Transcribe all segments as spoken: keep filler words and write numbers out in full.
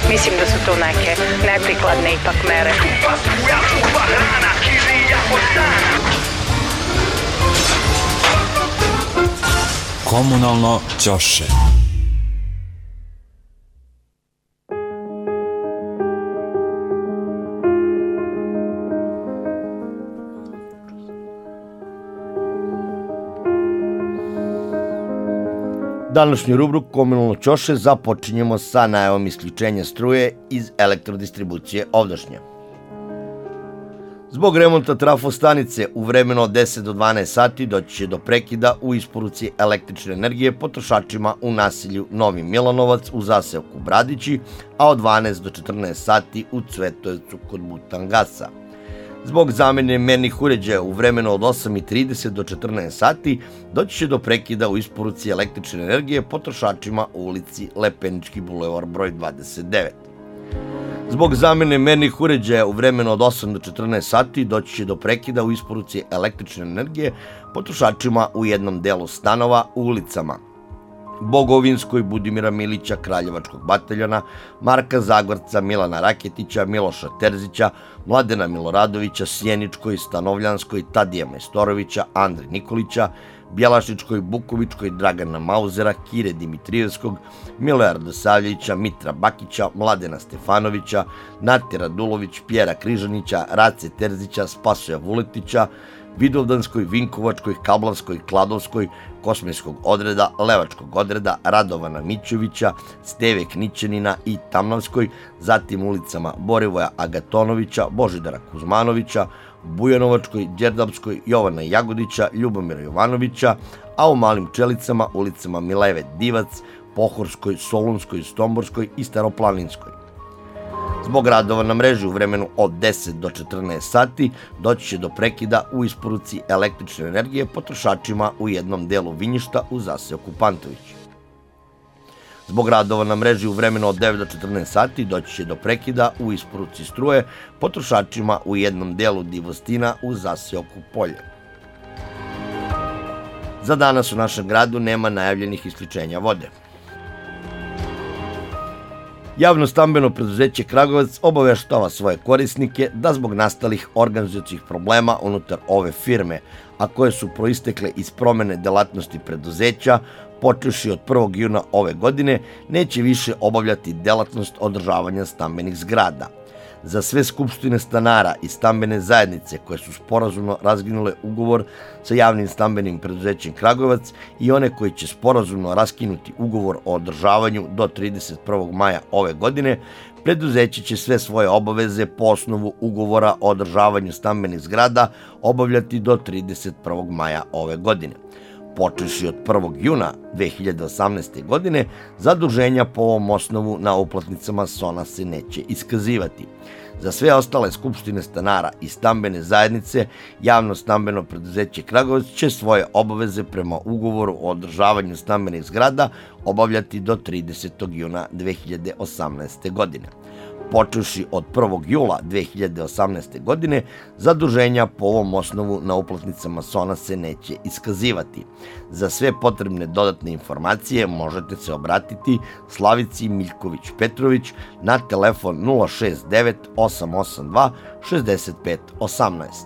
Mislim da su to neke neprikladne ipak mere. Komunalno ćoše. Današnju rubru Komunalno ćoše započinjemo sa najavom isključenja struje iz elektrodistribucije Ovdašnja. Zbog remonta trafostanice u vremenu od deset do dvanaest sati doći će do prekida u isporuci električne energije potrošačima u naselju Novi Milanovac u zaseoku Bradići, a od dvanaest do četrnaest sati u Cvetojevcu kod Butangasa. Zbog zamene mernih uređaja u vremenu od osam i trideset do četrnaest sati doći će do prekida u isporuci električne energije potrošačima u ulici Lepenički bulevar broj dvadeset devet. Zbog zamene mernih uređaja u vremenu od osam do četrnaest sati doći će do prekida u isporuci električne energije potrošačima u jednom delu stanova u ulicama Bogovinskoj, Budimira Milića, Kraljevačkog bataljona, Marka Zagorca, Milana Raketića, Miloša Terzića, Mladena Miloradovića, Sjeničkoj, Stanovljanskoj, Tadija Majstorovića, Andre Nikolića, Bjelašičkoj, Bukovičkoj, Dragana Mauzera, Kire Dimitrijevskog, Miloja Radosavljevića, Mitra Bakića, Mladena Stefanovića, Nate Radulović, Pjera Križanića, Race Terzića, Spasoja Vuletića, Vidovdanskoj, Vinkovačkoj, Kablanskoj, Kladovskoj, Kosmijskog odreda, Levačkog odreda, Radovana Mićevića, Steve Knićanina i Tamnavskoj, zatim ulicama Borivoja Agatonovića, Božidara Kuzmanovića, Bujanovačkoj, Đerdapskoj, Jovana Jagodića, Ljubomira Jovanovića, a u Malim Čelicama ulicama Mileve Divac, Pohorskoj, Solunskoj, Stomborskoj i Staroplaninskoj. Zbog radova na mreži u vremenu od deset do četrnaest sati doći će do prekida u isporuci električne energije potrošačima u jednom delu Vinjišta u zaseoku Pantović. Zbog radova na mreži u vremenu od devet do četrnaest sati doći će do prekida u isporuci struje potrošačima u jednom delu Divostina u zaseoku Polje. Za danas u našem gradu nema najavljenih isključenja vode. Javno stambeno preduzeće Kragujevac obaveštava svoje korisnike da zbog nastalih organizacijskih problema unutar ove firme, a koje su proistekle iz promene delatnosti preduzeća, počevši od prvog juna ove godine, neće više obavljati delatnost održavanja stambenih zgrada. Za sve skupštine stanara i stambene zajednice koje su sporazumno razginule ugovor sa javnim stambenim preduzećem Kragujevac i one koji će sporazumno raskinuti ugovor o održavanju do trideset prvog maja ove godine, preduzeće će sve svoje obaveze po osnovu ugovora o održavanju stambenih zgrada obavljati do trideset prvog maja ove godine. Počevši od prvog juna dve hiljade osamnaeste. godine, zaduženja po ovom osnovu na uplatnicama S O N-a se neće iskazivati. Za sve ostale skupštine stanara i stambene zajednice, javno stambeno preduzeće Kragujevac će svoje obaveze prema ugovoru o održavanju stambenih zgrada obavljati do tridesetog juna dve hiljade osamnaeste. godine. Počevši od prvog jula dve hiljade osamnaeste. godine, zaduženja po ovom osnovu na uplatnicama S O N-a se neće iskazivati. Za sve potrebne dodatne informacije možete se obratiti Slavici Miljković Petrović na telefon nula šest devet osam osam dva šest pet osam šest.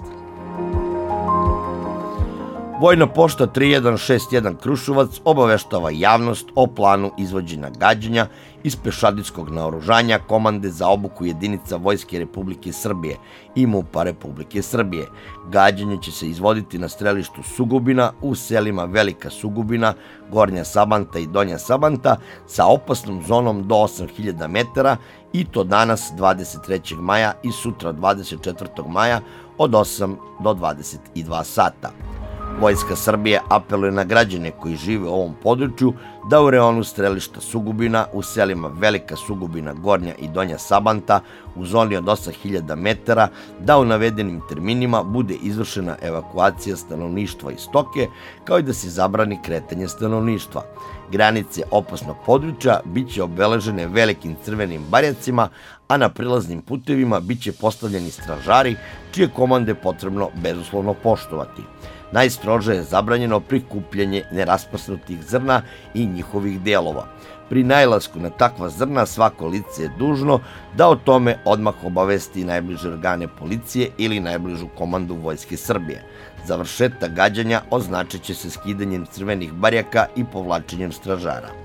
Vojna pošta tri jedan šest jedan Kruševac obaveštava javnost o planu izvođenja gađanja iz pešadijskog naoružanja Komande za obuku jedinica Vojske Republike Srbije i MUP-a Republike Srbije. Gađanje će se izvoditi na strelištu Sugubina u selima Velika Sugubina, Gornja Sabanta i Donja Sabanta sa opasnom zonom do osam hiljada metara i to danas dvadeset trećeg maja i sutra dvadeset četvrtog maja od osam do dvadeset dva sata. Vojska Srbije apeluje na građane koji žive u ovom području da u reonu strelišta Sugubina u selima Velika Sugubina, Gornja i Donja Sabanta u zoni od osam hiljada metara da u navedenim terminima bude izvršena evakuacija stanovništva i stoke, kao i da se zabrani kretanje stanovništva. Granice opasnog područja biće obeležene velikim crvenim barjacima, a na prilaznim putevima biće postavljeni stražari čije komande potrebno bezuslovno poštovati. Najstrože je zabranjeno prikupljanje nerasprostutih zrna i njihovih delova. Pri nailasku na takva zrna svako lice je dužno da o tome odmah obavesti najbliže organe policije ili najbližu komandu Vojske Srbije. Završetak gađanja označit će se skidanjem crvenih barjaka i povlačenjem stražara.